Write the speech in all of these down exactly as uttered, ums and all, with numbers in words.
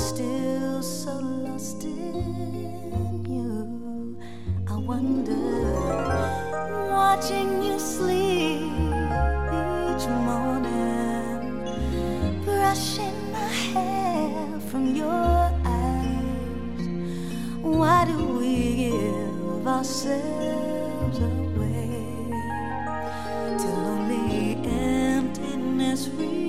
still so lost in you. I wonder, watching you sleep each morning, brushing my hair from your eyes. Why do we give ourselves away till only emptiness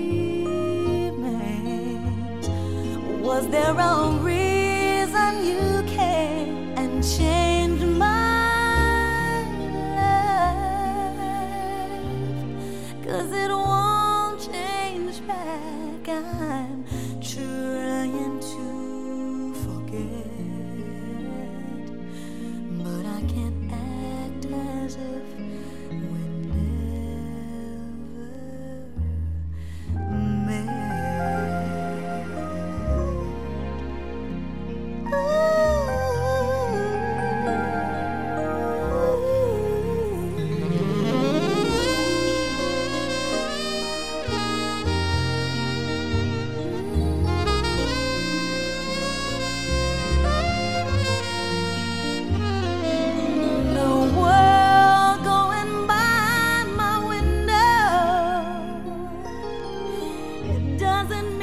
remains? Was there a reason you came and changed my life? 'Cause it won't change back. I'm trying to forget, but I can't act as if we never met. Doesn't